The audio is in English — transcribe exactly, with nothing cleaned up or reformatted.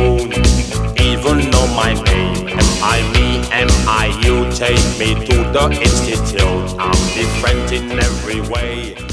own. Even know my name, M I me, M I you. Take me to the institute. I'm different in every way.